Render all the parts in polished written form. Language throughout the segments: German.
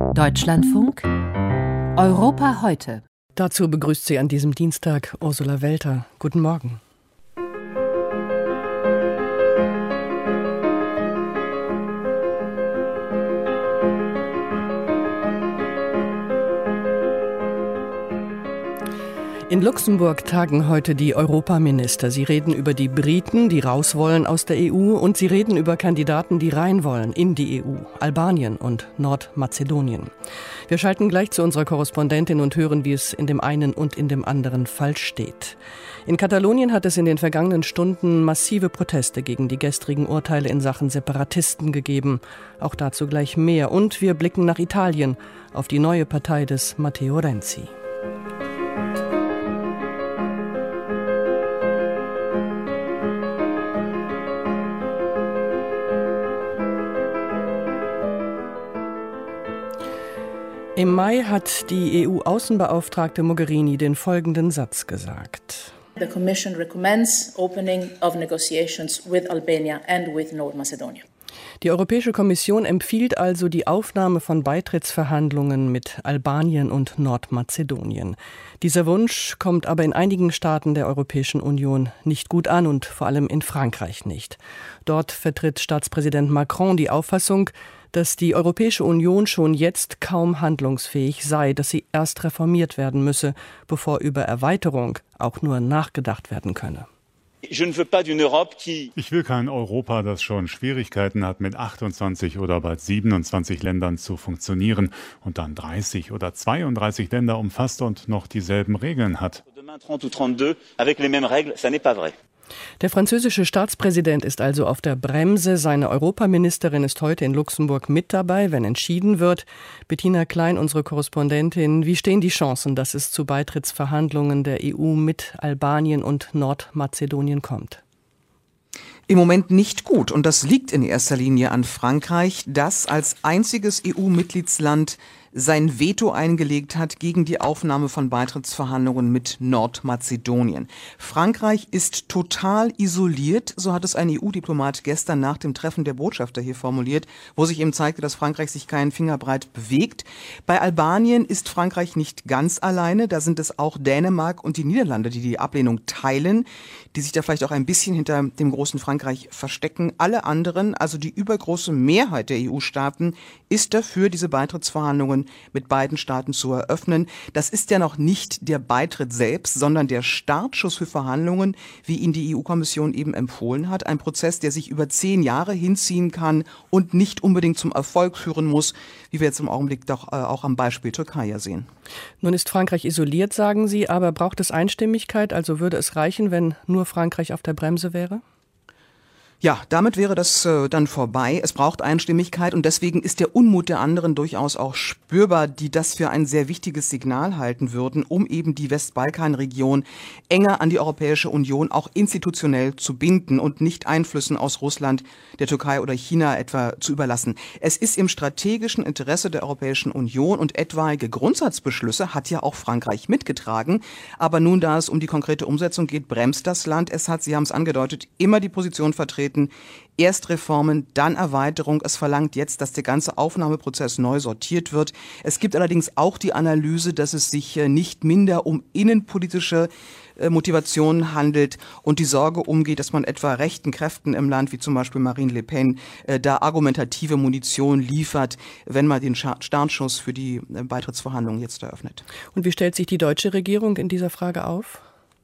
Deutschlandfunk Europa heute. Dazu begrüßt sie an diesem Dienstag Ursula Welter. Guten Morgen. In Luxemburg tagen heute die Europaminister. Sie reden über die Briten, die raus wollen aus der EU, und sie reden über Kandidaten, die rein wollen in die EU, Albanien und Nordmazedonien. Wir schalten gleich zu unserer Korrespondentin und hören, wie es in dem einen und in dem anderen Fall steht. In Katalonien hat es in den vergangenen Stunden massive Proteste gegen die gestrigen Urteile in Sachen Separatisten gegeben. Auch dazu gleich mehr. Und wir blicken nach Italien auf die neue Partei des Matteo Renzi. Im Mai hat die EU-Außenbeauftragte Mogherini den folgenden Satz gesagt. The Commission recommends opening of negotiations with Albania and with North Macedonia. Die Europäische Kommission empfiehlt also die Aufnahme von Beitrittsverhandlungen mit Albanien und Nordmazedonien. Dieser Wunsch kommt aber in einigen Staaten der Europäischen Union nicht gut an und vor allem in Frankreich nicht. Dort vertritt Staatspräsident Macron die Auffassung, dass die Europäische Union schon jetzt kaum handlungsfähig sei, dass sie erst reformiert werden müsse, bevor über Erweiterung auch nur nachgedacht werden könne. Ich will kein Europa, das schon Schwierigkeiten hat, mit 28 oder bald 27 Ländern zu funktionieren und dann 30 oder 32 Länder umfasst und noch dieselben Regeln hat. Der französische Staatspräsident ist also auf der Bremse. Seine Europaministerin ist heute in Luxemburg mit dabei, wenn entschieden wird. Bettina Klein, unsere Korrespondentin, wie stehen die Chancen, dass es zu Beitrittsverhandlungen der EU mit Albanien und Nordmazedonien kommt? Im Moment nicht gut. Und das liegt in erster Linie an Frankreich, das als einziges EU-Mitgliedsland sein Veto eingelegt hat gegen die Aufnahme von Beitrittsverhandlungen mit Nordmazedonien. Frankreich ist total isoliert, so hat es ein EU-Diplomat gestern nach dem Treffen der Botschafter hier formuliert, wo sich eben zeigte, dass Frankreich sich keinen Finger breit bewegt. Bei Albanien ist Frankreich nicht ganz alleine, da sind es auch Dänemark und die Niederlande, die die Ablehnung teilen, die sich da vielleicht auch ein bisschen hinter dem großen Frankreich verstecken. Alle anderen, also die übergroße Mehrheit der EU-Staaten, ist dafür, diese Beitrittsverhandlungen mit beiden Staaten zu eröffnen. Das ist ja noch nicht der Beitritt selbst, sondern der Startschuss für Verhandlungen, wie ihn die EU-Kommission eben empfohlen hat. Ein Prozess, der sich über 10 Jahre hinziehen kann und nicht unbedingt zum Erfolg führen muss, wie wir jetzt im Augenblick doch auch am Beispiel Türkei ja sehen. Nun ist Frankreich isoliert, sagen Sie, aber braucht es Einstimmigkeit? Also würde es reichen, wenn nur Frankreich auf der Bremse wäre? Ja, damit wäre das dann vorbei. Es braucht Einstimmigkeit und deswegen ist der Unmut der anderen durchaus auch spürbar, die das für ein sehr wichtiges Signal halten würden, um eben die Westbalkanregion enger an die Europäische Union auch institutionell zu binden und nicht Einflüssen aus Russland, der Türkei oder China etwa zu überlassen. Es ist im strategischen Interesse der Europäischen Union und etwaige Grundsatzbeschlüsse hat ja auch Frankreich mitgetragen. Aber nun, da es um die konkrete Umsetzung geht, bremst das Land. Es hat, Sie haben es angedeutet, immer die Position vertreten, erst Reformen, dann Erweiterung. Es verlangt jetzt, dass der ganze Aufnahmeprozess neu sortiert wird. Es gibt allerdings auch die Analyse, dass es sich nicht minder um innenpolitische Motivationen handelt und die Sorge umgeht, dass man etwa rechten Kräften im Land, wie zum Beispiel Marine Le Pen, da argumentative Munition liefert, wenn man den Startschuss für die Beitrittsverhandlungen jetzt eröffnet. Und wie stellt sich die deutsche Regierung in dieser Frage auf?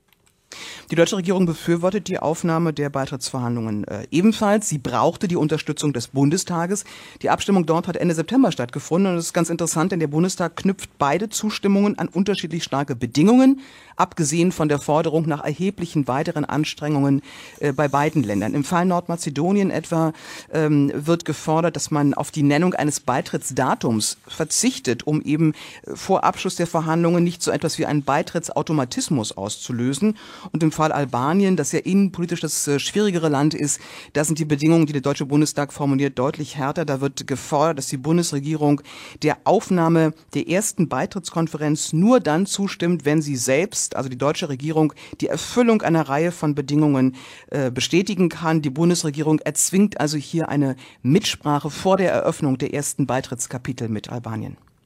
Die deutsche Regierung befürwortet die Aufnahme der Beitrittsverhandlungen ebenfalls. Sie brauchte die Unterstützung des Bundestages. Die Abstimmung dort hat Ende September stattgefunden und das ist ganz interessant, denn der Bundestag knüpft beide Zustimmungen an unterschiedlich starke Bedingungen, abgesehen von der Forderung nach erheblichen weiteren Anstrengungen bei beiden Ländern. Im Fall Nordmazedonien etwa wird gefordert, dass man auf die Nennung eines Beitrittsdatums verzichtet, um eben vor Abschluss der Verhandlungen nicht so etwas wie einen Beitrittsautomatismus auszulösen. Und im Fall Albanien, das ja innenpolitisch das schwierigere Land ist, da sind die Bedingungen, die der Deutsche Bundestag formuliert, deutlich härter. Da wird gefordert, dass die Bundesregierung der Aufnahme der ersten Beitrittskonferenz nur dann zustimmt, wenn sie selbst, also die deutsche Regierung, die Erfüllung einer Reihe von Bedingungen bestätigen kann. Die Bundesregierung erzwingt also hier eine Mitsprache vor der Eröffnung der ersten Beitrittskapitel mit Albanien.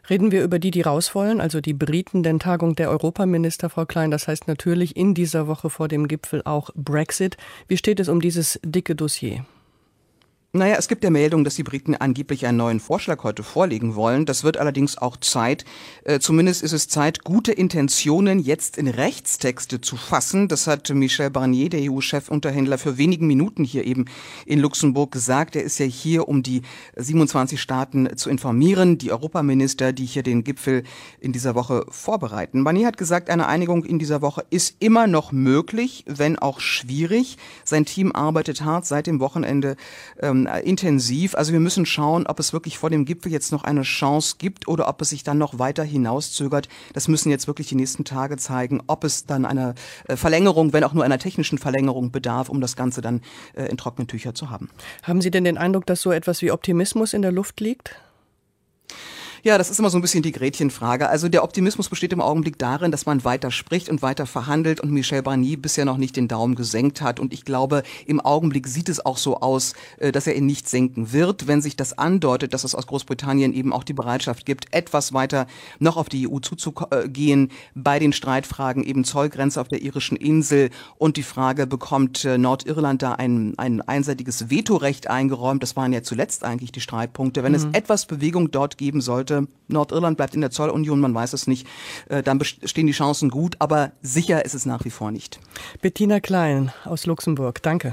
Reden wir über die raus wollen, also die Briten, denn Tagung der Europaminister, Frau Klein, das heißt natürlich in dieser Woche vor dem Gipfel auch Brexit. Wie steht es um dieses dicke Dossier? Naja, es gibt ja Meldungen, dass die Briten angeblich einen neuen Vorschlag heute vorlegen wollen. Das wird allerdings auch Zeit. Zumindest ist es Zeit, gute Intentionen jetzt in Rechtstexte zu fassen. Das hat Michel Barnier, der EU-Chefunterhändler, für wenigen Minuten hier eben in Luxemburg gesagt. Er ist ja hier, um die 27 Staaten zu informieren, die Europaminister, die hier den Gipfel in dieser Woche vorbereiten. Barnier hat gesagt, eine Einigung in dieser Woche ist immer noch möglich, wenn auch schwierig. Sein Team arbeitet hart seit dem Wochenende intensiv. Also wir müssen schauen, ob es wirklich vor dem Gipfel jetzt noch eine Chance gibt oder ob es sich dann noch weiter hinauszögert. Das müssen jetzt wirklich die nächsten Tage zeigen, ob es dann einer Verlängerung, wenn auch nur einer technischen Verlängerung bedarf, um das Ganze dann in trockenen Tüchern zu haben. Haben Sie denn den Eindruck, dass so etwas wie Optimismus in der Luft liegt? Ja, das ist immer so ein bisschen die Gretchenfrage. Also der Optimismus besteht im Augenblick darin, dass man weiter spricht und weiter verhandelt und Michel Barnier bisher noch nicht den Daumen gesenkt hat. Und ich glaube, im Augenblick sieht es auch so aus, dass er ihn nicht senken wird. Wenn sich das andeutet, dass es aus Großbritannien eben auch die Bereitschaft gibt, etwas weiter noch auf die EU zuzugehen, bei den Streitfragen eben Zollgrenze auf der irischen Insel und die Frage, bekommt Nordirland da ein einseitiges Vetorecht eingeräumt? Das waren ja zuletzt eigentlich die Streitpunkte. Wenn es etwas Bewegung dort geben sollte, Nordirland bleibt in der Zollunion, man weiß es nicht, dann stehen die Chancen gut, aber sicher ist es nach wie vor nicht. Bettina Klein aus Luxemburg, danke.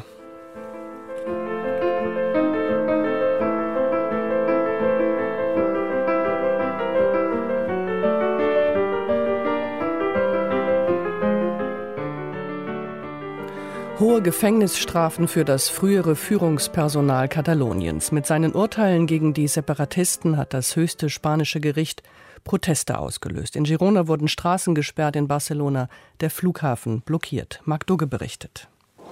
Hohe Gefängnisstrafen für das frühere Führungspersonal Kataloniens. Mit seinen Urteilen gegen die Separatisten hat das höchste spanische Gericht Proteste ausgelöst. In Girona wurden Straßen gesperrt, in Barcelona der Flughafen blockiert. Marc Dugge berichtet.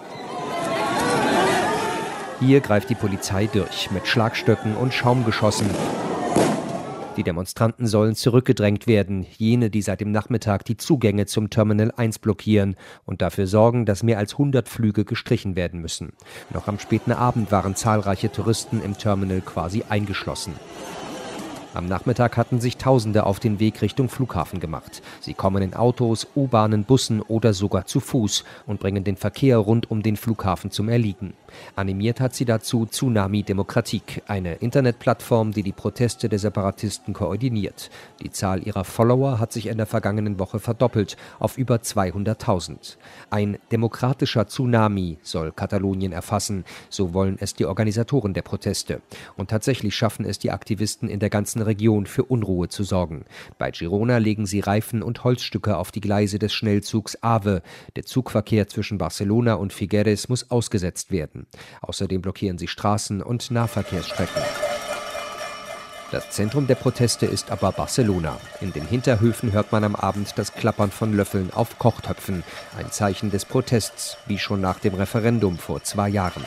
Hier greift die Polizei durch mit Schlagstöcken und Schaumgeschossen. Die Demonstranten sollen zurückgedrängt werden, jene, die seit dem Nachmittag die Zugänge zum Terminal 1 blockieren und dafür sorgen, dass mehr als 100 Flüge gestrichen werden müssen. Noch am späten Abend waren zahlreiche Touristen im Terminal quasi eingeschlossen. Am Nachmittag hatten sich Tausende auf den Weg Richtung Flughafen gemacht. Sie kommen in Autos, U-Bahnen, Bussen oder sogar zu Fuß und bringen den Verkehr rund um den Flughafen zum Erliegen. Animiert hat sie dazu Tsunami Demokratik, eine Internetplattform, die die Proteste der Separatisten koordiniert. Die Zahl ihrer Follower hat sich in der vergangenen Woche verdoppelt auf über 200.000. Ein demokratischer Tsunami soll Katalonien erfassen, so wollen es die Organisatoren der Proteste. Und tatsächlich schaffen es die Aktivisten in der ganzen Region für Unruhe zu sorgen. Bei Girona legen sie Reifen und Holzstücke auf die Gleise des Schnellzugs AVE. Der Zugverkehr zwischen Barcelona und Figueres muss ausgesetzt werden. Außerdem blockieren sie Straßen und Nahverkehrsstrecken. Das Zentrum der Proteste ist aber Barcelona. In den Hinterhöfen hört man am Abend das Klappern von Löffeln auf Kochtöpfen. Ein Zeichen des Protests, wie schon nach dem Referendum vor 2 Jahren.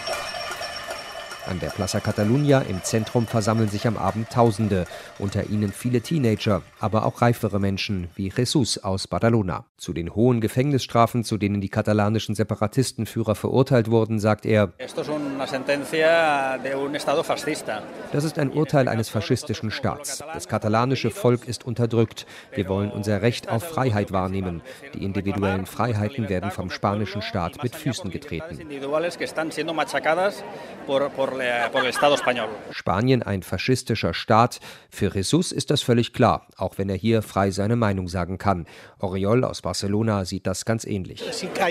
An der Plaza Catalunya im Zentrum versammeln sich am Abend Tausende, unter ihnen viele Teenager, aber auch reifere Menschen wie Jesus aus Badalona. Zu den hohen Gefängnisstrafen, zu denen die katalanischen Separatistenführer verurteilt wurden, sagt er: Das ist ein Urteil eines faschistischen Staats. Das katalanische Volk ist unterdrückt. Wir wollen unser Recht auf Freiheit wahrnehmen. Die individuellen Freiheiten werden vom spanischen Staat mit Füßen getreten. Spanien ein faschistischer Staat. Für Jesus ist das völlig klar, auch wenn er hier frei seine Meinung sagen kann. Oriol aus Barcelona sieht das ganz ähnlich.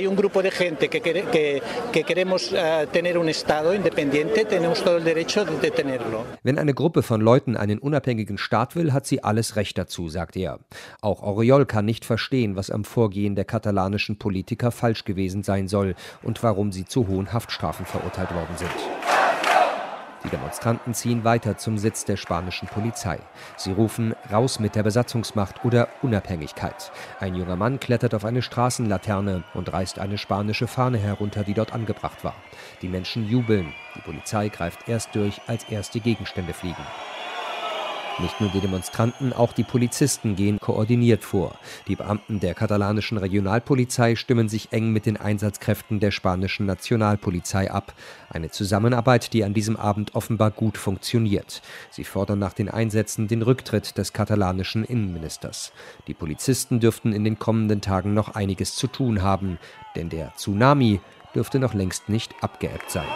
Wenn eine Gruppe von Leuten einen unabhängigen Staat will, hat sie alles Recht dazu, sagt er. Auch Oriol kann nicht verstehen, was am Vorgehen der katalanischen Politiker falsch gewesen sein soll und warum sie zu hohen Haftstrafen verurteilt worden sind. Die Demonstranten ziehen weiter zum Sitz der spanischen Polizei. Sie rufen: Raus mit der Besatzungsmacht oder Unabhängigkeit. Ein junger Mann klettert auf eine Straßenlaterne und reißt eine spanische Fahne herunter, die dort angebracht war. Die Menschen jubeln. Die Polizei greift erst durch, als erste Gegenstände fliegen. Nicht nur die Demonstranten, auch die Polizisten gehen koordiniert vor. Die Beamten der katalanischen Regionalpolizei stimmen sich eng mit den Einsatzkräften der spanischen Nationalpolizei ab. Eine Zusammenarbeit, die an diesem Abend offenbar gut funktioniert. Sie fordern nach den Einsätzen den Rücktritt des katalanischen Innenministers. Die Polizisten dürften in den kommenden Tagen noch einiges zu tun haben, denn der Tsunami dürfte noch längst nicht abgeebbt sein.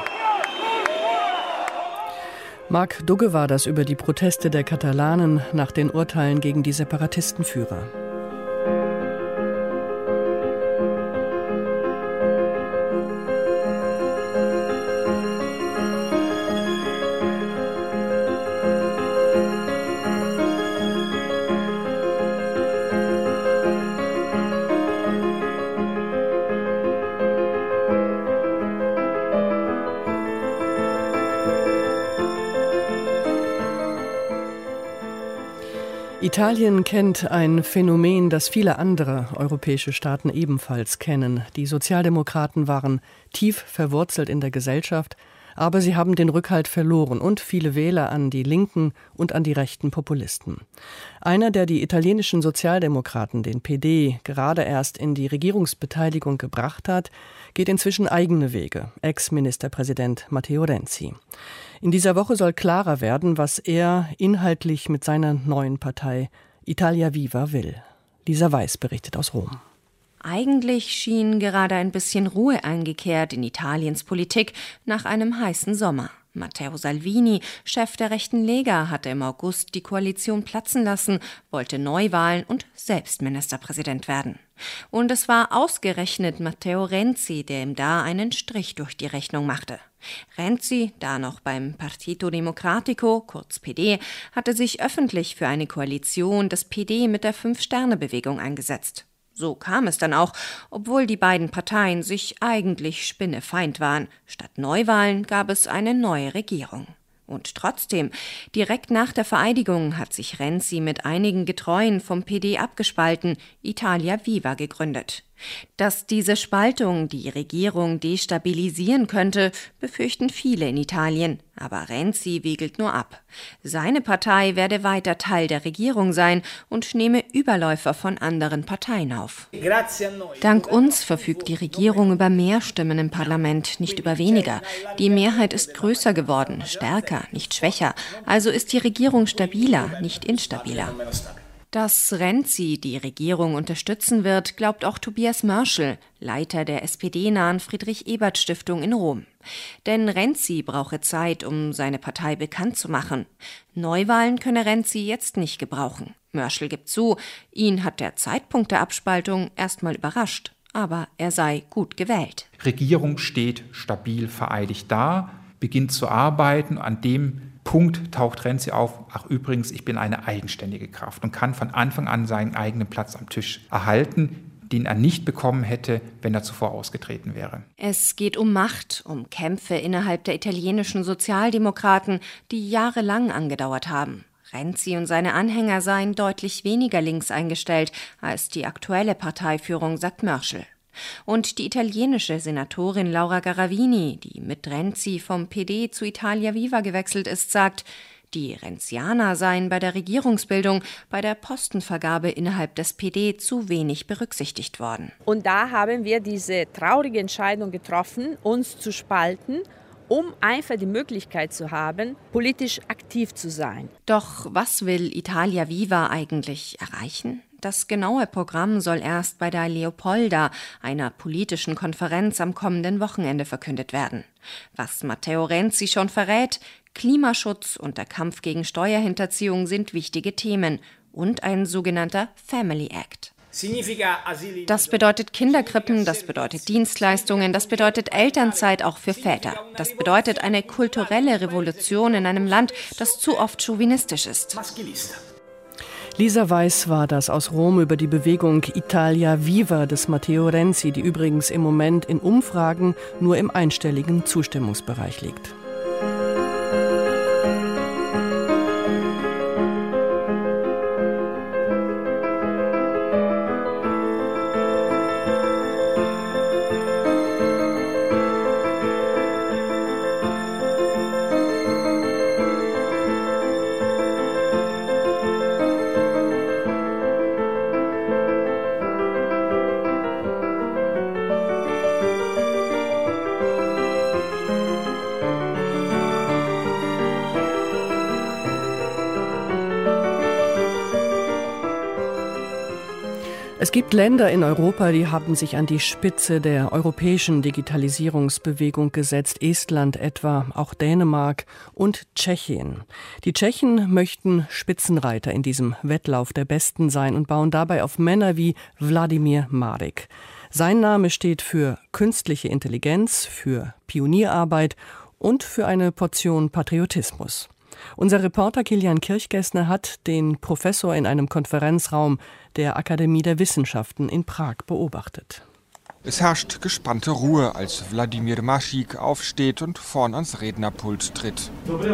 Marc Dugge war das über die Proteste der Katalanen nach den Urteilen gegen die Separatistenführer. Italien kennt ein Phänomen, das viele andere europäische Staaten ebenfalls kennen. Die Sozialdemokraten waren tief verwurzelt in der Gesellschaft, aber sie haben den Rückhalt verloren und viele Wähler an die linken und an die rechten Populisten. Einer, der die italienischen Sozialdemokraten, den PD, gerade erst in die Regierungsbeteiligung gebracht hat, geht inzwischen eigene Wege, Ex-Ministerpräsident Matteo Renzi. In dieser Woche soll klarer werden, was er inhaltlich mit seiner neuen Partei Italia Viva will. Lisa Weiß berichtet aus Rom. Eigentlich schien gerade ein bisschen Ruhe eingekehrt in Italiens Politik nach einem heißen Sommer. Matteo Salvini, Chef der rechten Lega, hatte im August die Koalition platzen lassen, wollte Neuwahlen und selbst Ministerpräsident werden. Und es war ausgerechnet Matteo Renzi, der ihm da einen Strich durch die Rechnung machte. Renzi, da noch beim Partito Democratico, kurz PD, hatte sich öffentlich für eine Koalition des PD mit der Fünf-Sterne-Bewegung eingesetzt. So kam es dann auch, obwohl die beiden Parteien sich eigentlich spinnefeind waren. Statt Neuwahlen gab es eine neue Regierung. Und trotzdem, direkt nach der Vereidigung hat sich Renzi mit einigen Getreuen vom PD abgespalten, Italia Viva gegründet. Dass diese Spaltung die Regierung destabilisieren könnte, befürchten viele in Italien. Aber Renzi wiegelt nur ab. Seine Partei werde weiter Teil der Regierung sein und nehme Überläufer von anderen Parteien auf. Dank uns verfügt die Regierung über mehr Stimmen im Parlament, nicht über weniger. Die Mehrheit ist größer geworden, stärker, nicht schwächer. Also ist die Regierung stabiler, nicht instabiler. Dass Renzi die Regierung unterstützen wird, glaubt auch Tobias Mörschel, Leiter der SPD-nahen Friedrich-Ebert-Stiftung in Rom. Denn Renzi brauche Zeit, um seine Partei bekannt zu machen. Neuwahlen könne Renzi jetzt nicht gebrauchen. Mörschel gibt zu, ihn hat der Zeitpunkt der Abspaltung erstmal überrascht. Aber er sei gut gewählt. Regierung steht stabil vereidigt da, beginnt zu arbeiten. An dem Punkt taucht Renzi auf, ach übrigens, ich bin eine eigenständige Kraft und kann von Anfang an seinen eigenen Platz am Tisch erhalten, den er nicht bekommen hätte, wenn er zuvor ausgetreten wäre. Es geht um Macht, um Kämpfe innerhalb der italienischen Sozialdemokraten, die jahrelang angedauert haben. Renzi und seine Anhänger seien deutlich weniger links eingestellt als die aktuelle Parteiführung, sagt Mörschel. Und die italienische Senatorin Laura Garavini, die mit Renzi vom PD zu Italia Viva gewechselt ist, sagt, die Renzianer seien bei der Regierungsbildung, bei der Postenvergabe innerhalb des PD zu wenig berücksichtigt worden. Und da haben wir diese traurige Entscheidung getroffen, uns zu spalten, um einfach die Möglichkeit zu haben, politisch aktiv zu sein. Doch was will Italia Viva eigentlich erreichen? Das genaue Programm soll erst bei der Leopolda, einer politischen Konferenz am kommenden Wochenende, verkündet werden. Was Matteo Renzi schon verrät, Klimaschutz und der Kampf gegen Steuerhinterziehung sind wichtige Themen und ein sogenannter Family Act. Das bedeutet Kinderkrippen, das bedeutet Dienstleistungen, das bedeutet Elternzeit auch für Väter. Das bedeutet eine kulturelle Revolution in einem Land, das zu oft chauvinistisch ist. Lisa Weiß war das aus Rom über die Bewegung Italia Viva des Matteo Renzi, die übrigens im Moment in Umfragen nur im einstelligen Zustimmungsbereich liegt. Es gibt Länder in Europa, die haben sich an die Spitze der europäischen Digitalisierungsbewegung gesetzt. Estland etwa, auch Dänemark und Tschechien. Die Tschechen möchten Spitzenreiter in diesem Wettlauf der Besten sein und bauen dabei auf Männer wie Vladimir Marek. Sein Name steht für künstliche Intelligenz, für Pionierarbeit und für eine Portion Patriotismus. Unser Reporter Kilian Kirchgessner hat den Professor in einem Konferenzraum der Akademie der Wissenschaften in Prag beobachtet. Es herrscht gespannte Ruhe, als Vladimir Mašík aufsteht und vorn ans Rednerpult tritt.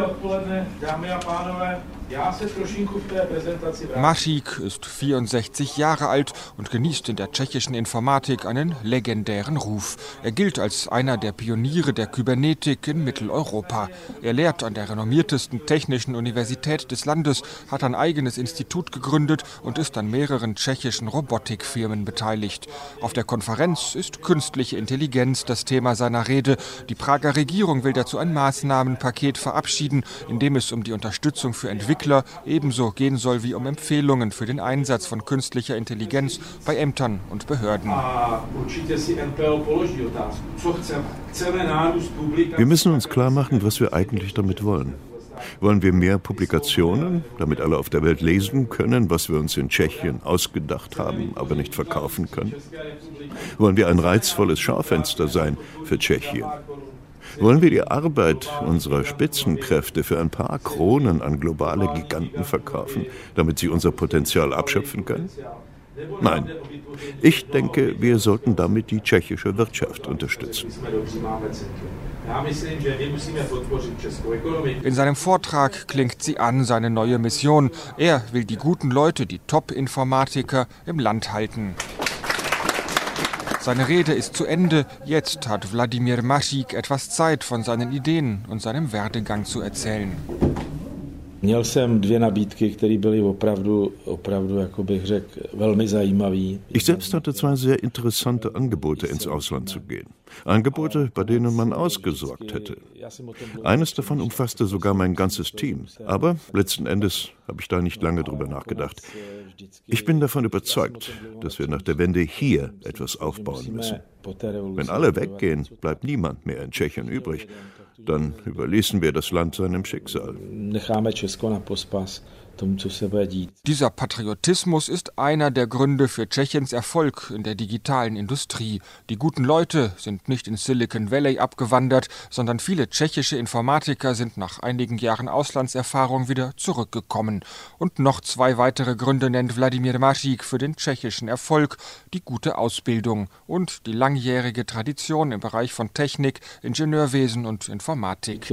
Mašík ist 64 Jahre alt und genießt in der tschechischen Informatik einen legendären Ruf. Er gilt als einer der Pioniere der Kybernetik in Mitteleuropa. Er lehrt an der renommiertesten technischen Universität des Landes, hat ein eigenes Institut gegründet und ist an mehreren tschechischen Robotikfirmen beteiligt. Auf der Konferenz ist künstliche Intelligenz das Thema seiner Rede. Die Prager Regierung will dazu ein Maßnahmenpaket verabschieden, in dem es um die Unterstützung für Entwickler ebenso gehen soll wie um Empfehlungen für den Einsatz von künstlicher Intelligenz bei Ämtern und Behörden. Wir müssen uns klar machen, was wir eigentlich damit wollen. Wollen wir mehr Publikationen, damit alle auf der Welt lesen können, was wir uns in Tschechien ausgedacht haben, aber nicht verkaufen können? Wollen wir ein reizvolles Schaufenster sein für Tschechien? Wollen wir die Arbeit unserer Spitzenkräfte für ein paar Kronen an globale Giganten verkaufen, damit sie unser Potenzial abschöpfen können? Nein, ich denke, wir sollten damit die tschechische Wirtschaft unterstützen. In seinem Vortrag klingt sie an, seine neue Mission. Er will die guten Leute, die Top-Informatiker, im Land halten. Seine Rede ist zu Ende. Jetzt hat Vladimir Mašík etwas Zeit, von seinen Ideen und seinem Werdegang zu erzählen. Měl jsem dvě nabídky, které byly opravdu, jako bych řekl, velmi zajímavé. Ich selbst hatte zwei sehr interessante Angebote, ins Ausland zu gehen. Angebote, bei denen man ausgesorgt hätte. Eines davon umfasste sogar mein ganzes Team. Aber letzten Endes habe ich da nicht lange drüber nachgedacht. Ich bin davon überzeugt, dass wir nach der Wende hier etwas aufbauen müssen. Wenn alle weggehen, bleibt niemand mehr in Tschechien übrig. Dann überließen wir das Land seinem Schicksal. Dieser Patriotismus ist einer der Gründe für Tschechiens Erfolg in der digitalen Industrie. Die guten Leute sind nicht in Silicon Valley abgewandert, sondern viele tschechische Informatiker sind nach einigen Jahren Auslandserfahrung wieder zurückgekommen. Und noch zwei weitere Gründe nennt Vladimir Mašík für den tschechischen Erfolg: die gute Ausbildung und die langjährige Tradition im Bereich von Technik, Ingenieurwesen und Informatik.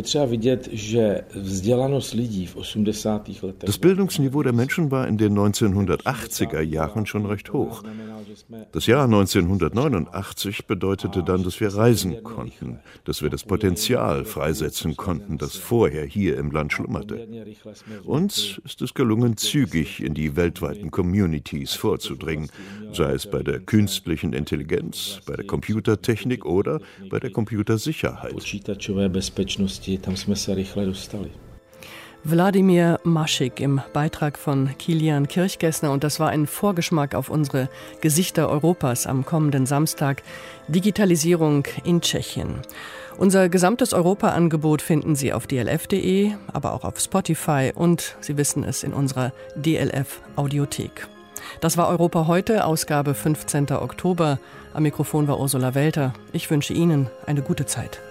Das Bildungsniveau der Menschen war in den 1980er Jahren schon recht hoch. Das Jahr 1989 bedeutete dann, dass wir reisen konnten, dass wir das Potenzial freisetzen konnten, das vorher hier im Land schlummerte. Uns ist es gelungen, zügig in die weltweiten Communities vorzudringen, sei es bei der künstlichen Intelligenz, bei der Computertechnik oder bei der Computersicherheit. Vladimir Mašík im Beitrag von Kilian Kirchgessner, und das war ein Vorgeschmack auf unsere Gesichter Europas am kommenden Samstag, Digitalisierung in Tschechien. Unser gesamtes Europa-Angebot finden Sie auf dlf.de, aber auch auf Spotify und Sie wissen es in unserer DLF-Audiothek. Das war Europa heute, Ausgabe 15. Oktober. Am Mikrofon war Ursula Welter. Ich wünsche Ihnen eine gute Zeit.